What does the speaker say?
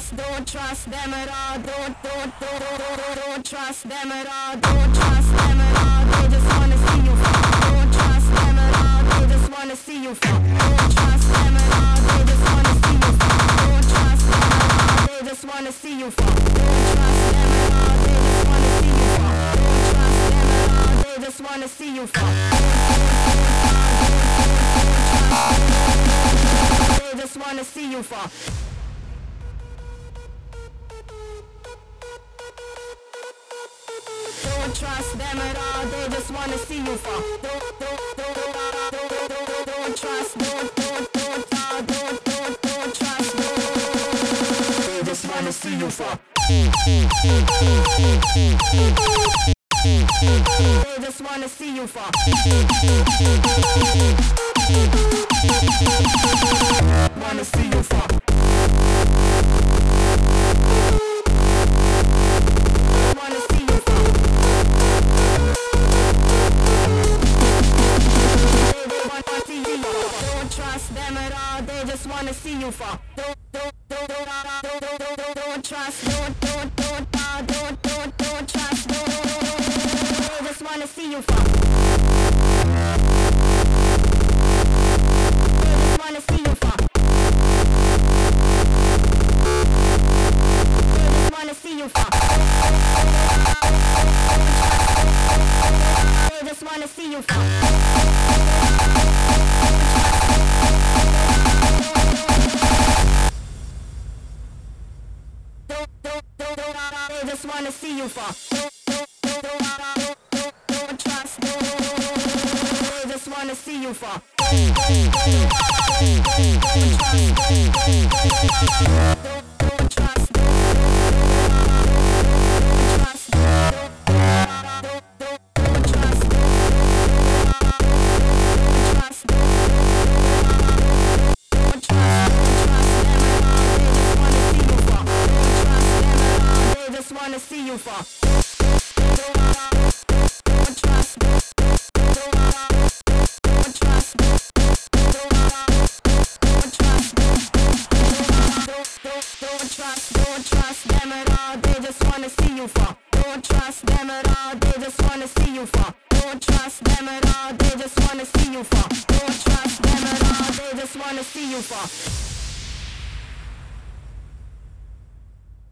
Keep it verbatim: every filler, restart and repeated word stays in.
trust, don't trust them at all. Don't, don't, don't, don't, don't, don't trust them at all. Don't trust them at all. They just wanna see you fall. Don't trust them at all. They just wanna see you fall. Don't trust them at all. They just wanna see you fall. Don't trust them at all. They just wanna see you fall. Don't trust them at all. They just wanna see you fall. Don't trust them at all. They just wanna see you fall. They just wanna see you fall. Don't trust them at all, they just wanna see you fall. Don't, don't, don't, don't, don't, don't, don't trust, don't, don't, don't, don't, don't, don't, don't trust, don't. They just wanna see you fall. They just wanna see you fall. Wanna see you fall. Wanna see you fall. Don't trust them at all, they just wanna see you fall. Don't, don't, don't, don't, don't, don't, don't, don't, don't trust, don't, don't, don't, don't, don't, don't, don't trust, don't, they just wanna see you fall. They just wanna see you fall. They just wanna see you fall. They just wanna see you fall. They just wanna see you fall. Don't trust. They just wanna see you fall. Don't trust. Wanna see you fall. Don't trust. Don't trust. Don't trust. Don't trust. Don't trust them at all. They just wanna see you fall. Don't trust them at all. They just wanna see you fall. Don't trust them at all. They just wanna see you fall. Don't trust them at all. They just wanna see you fall.